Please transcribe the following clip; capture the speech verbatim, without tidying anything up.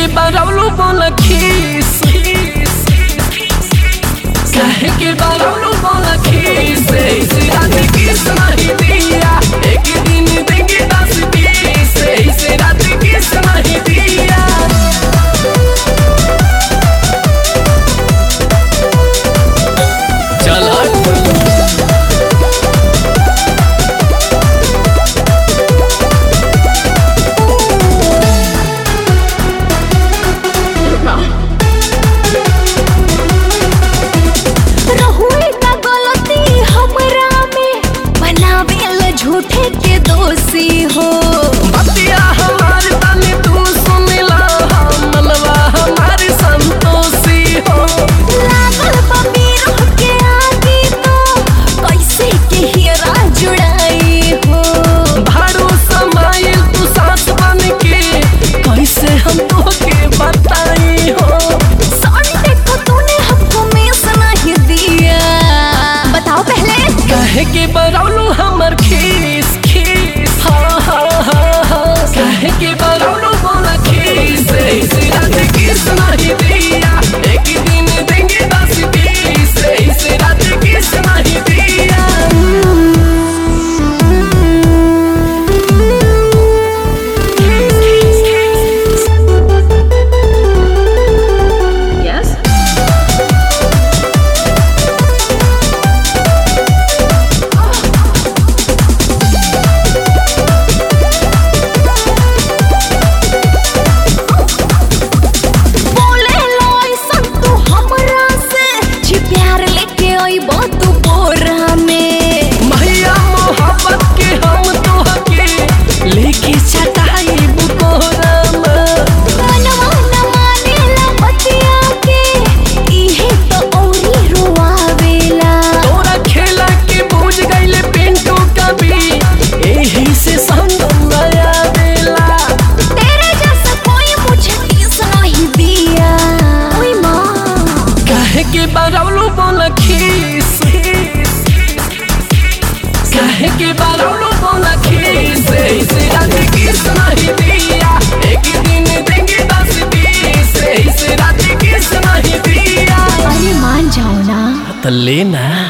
के बरौलू बोला खीस, कहे के बरौलू बोला खीस, इसे रात किस नहीं दिया, एक दिन देंगे दस बीस, इसे रात किस नहीं दिया। झूठे के दोषी हो बतिया हमारे तने तू सुनिला, मनवा हमारे संतोषी हो। लागल बबीर के आगे तो कैसे के हीरा जुड़ाई हो। भाड़ू समाइल तू सास बन के, कैसे हम तोके बताई हो। संडे को तूने हमको मिस नहीं दिया, बताओ पहले। कहे के बरौलू हमर खीस खीस, हाँ हाँ हाँ हाँ, कहे के बरौलू बोला खीस, इसे रात किस नहीं दिया, एक दिन देंगे दस बीस, इसे रात किस नहीं दिया। लेके चटाई बुकोरा मनवा न मानेला बतिया के, इहे तो औरी रुआवेला। तोरा खेला के बुझ गईले पिंटू कभी, एही से संग नया बेला। तेरे जैसा कोई मुझे किस नहीं दिया। ओए माँ कहे के बरौलू बोला खीस, कहे के बरौलू बोला खीस, इसे रात किस नहीं दिया, एक दिन देंगे दस बीस, इसे रात किस नहीं दिया। अरे मान जाओ ना। तो लेना।